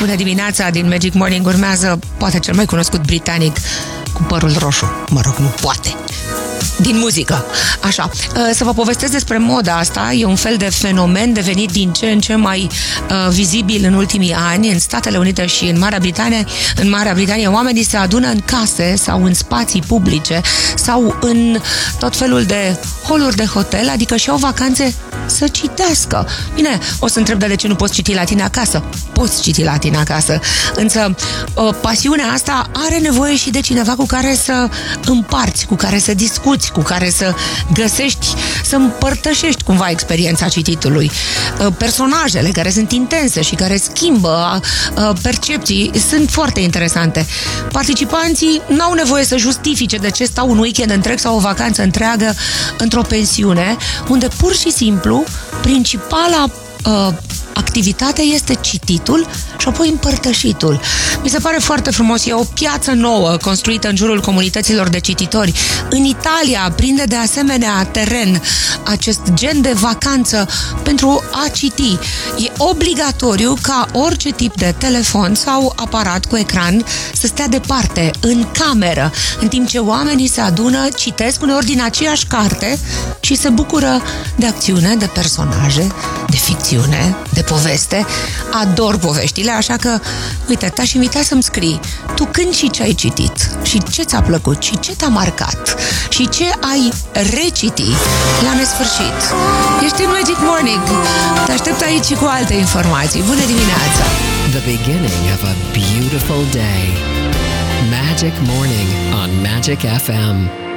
Bună dimineața, din Magic Morning urmează poate cel mai cunoscut britanic cu părul roșu. Mă rog, nu poate. Din muzică. Așa, să vă povestesc despre moda asta. E un fel de fenomen devenit din ce în ce mai vizibil în ultimii ani în Statele Unite și în Marea Britanie. În Marea Britanie oamenii se adună în case sau în spații publice sau în tot felul de holuri de hotel, adică și-au vacanțe să citească. Bine, o să întreb de ce nu poți citi la tine acasă. Poți citi la tine acasă, însă pasiunea asta are nevoie și de cineva cu care să împarți, cu care să discuți, cu care să găsești, să împărtășești cumva experiența cititului. Personajele care sunt intense și care schimbă percepții sunt foarte interesante. Participanții n-au nevoie să justifice de ce stau un weekend întreg sau o vacanță întreagă într-o pensiune, unde pur și simplu principala activitate este cititul și apoi împărtășitul. Mi se pare foarte frumos. E o piață nouă construită în jurul comunităților de cititori. În Italia prinde de asemenea teren acest gen de vacanță pentru a citi. E obligatoriu ca orice tip de telefon sau aparat cu ecran să stea departe, în cameră, în timp ce oamenii se adună, citesc uneori din aceeași carte și se bucură de acțiune, de personaje, de ficțiune, de poveste. Ador poveștile, așa că, uite, te-aș invita să-mi scrii tu când și ce ai citit și ce ți-a plăcut și ce te-a marcat și ce ai reciti la nesfârșit. Ești în Magic Morning. Te aștept aici și cu alte informații. Bună dimineața! The beginning of a beautiful day. Magic Morning on Magic FM.